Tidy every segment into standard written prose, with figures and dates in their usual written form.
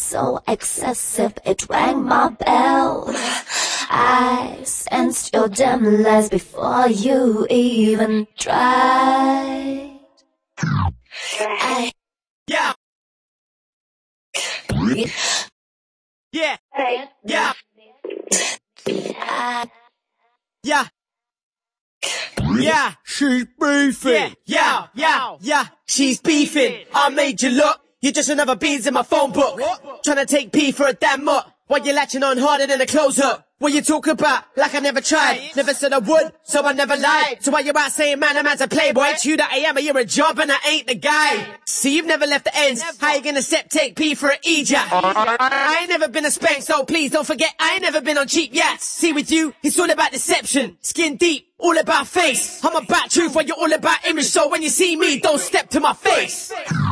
so excessive, it rang my bell. I sensed your dim lies before you even tried. Yeah. Yeah. Yeah. Yeah. Yeah. She's beefing. Yeah. She's beefing. I made you look. You're just another beans in my phone book. Trying to take P for a damn mutt. While you're latching on harder than a close hook. What you talk about? Like I never tried. Never said I would, so I never lied. So why you out saying, man, I'm as a playboy? It's you that I am, or you're a job and I ain't the guy. See, you've never left the ends. How you gonna take P for an E-Jack? I ain't never been a spank, so please don't forget, I ain't never been on cheap yachts. See, with you, it's all about deception. Skin deep, all about face. I'm about truth while you're all about image, so when you see me, don't step to my face.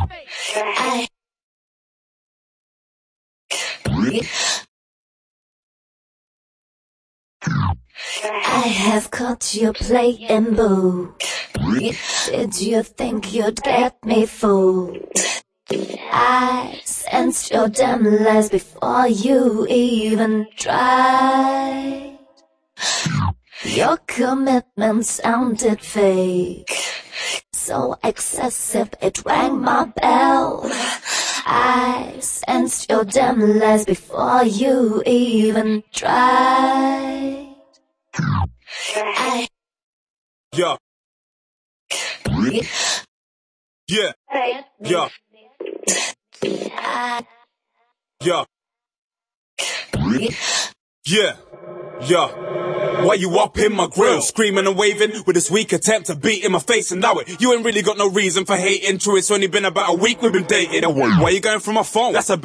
I have caught you playing boo. Did you think you'd get me fooled? I sensed your dim lies before you even tried. Your commitment sounded fake, so excessive it rang my bell. I sensed your dim lies before you even tried. Yeah. Yeah. Yeah. Yeah. Yeah. Yeah. Why you up in my grill, screaming and waving with this weak attempt to beat in my face and know it? You ain't really got no reason for hating. True, it's only been about a week we've been dating. Why you going for my phone? That's a